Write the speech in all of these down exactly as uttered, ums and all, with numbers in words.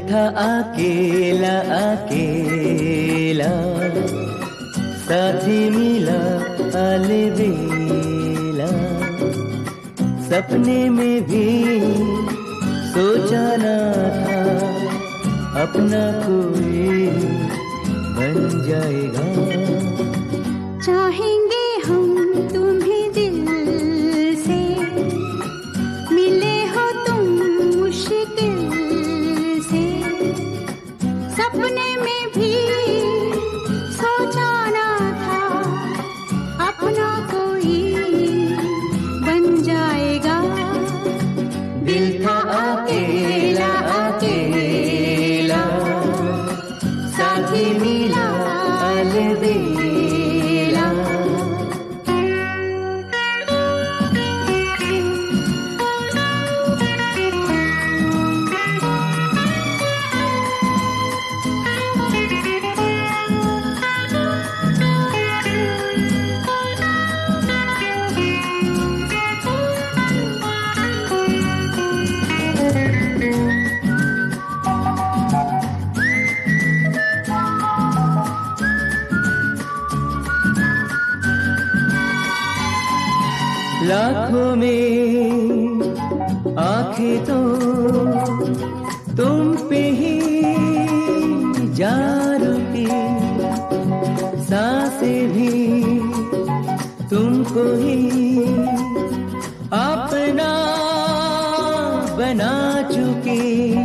था अकेला अकेला, साथी मिला अलबेला। सपने में भी सोचा ना था अपना कोई बन जाएगा। चाहेंगे हम तुम्हें दिल से, मिले हो तुम मुश्किल से। सपने में भी सोचा ना था अपना कोई बन जाएगा। दिल था अकेला अकेला, साथी मिला अलबेला। लाखों में आंखें तो तुम पे ही जा रुकी, सांसें भी तुमको ही अपना बना चुकी।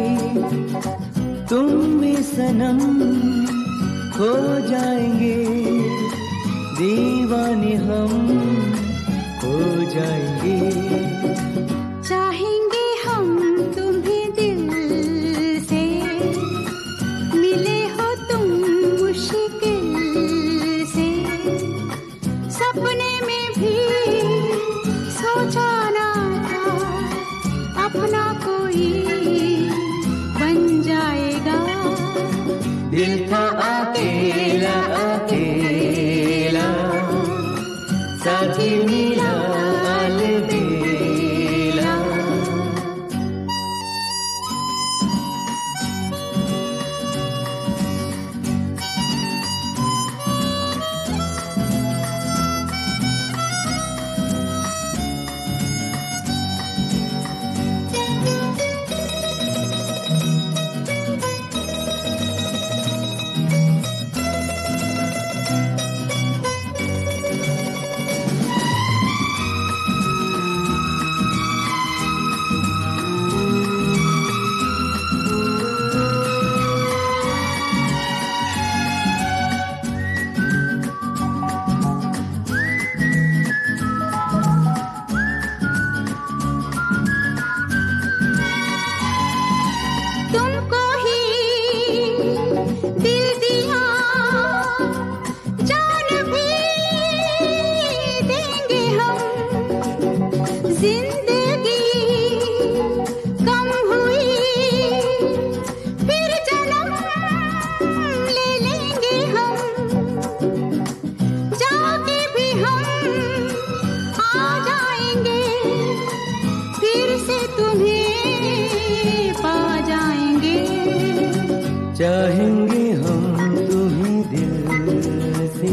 तुम में सनम खो जाएंगे, दीवाने हम हो जाएंगे। चाहेंगे हम तुम्हें दिल से, मिले हो तुम मुश्किल से। सपने में भी सोचा ना था अपना कोई बन जाएगा। दिल था अकेला अकेला, साथी मिला अलबेला। तुमको ही दिल दिया, जान भी देंगे हम। जिंदगी कम हुई फिर जन्म ले लेंगे हम। जाके भी हम आ जाएंगे, फिर से तुम्हें पा जाएंगे। चाहेंगे हम तुम्हें दिल से,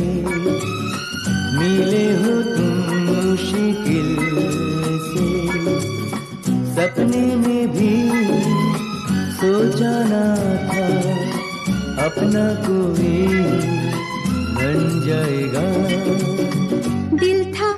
मिले हो तुम मुश्किल से। सपने में भी सोचा ना था अपना कोई बन जाएगा। दिल था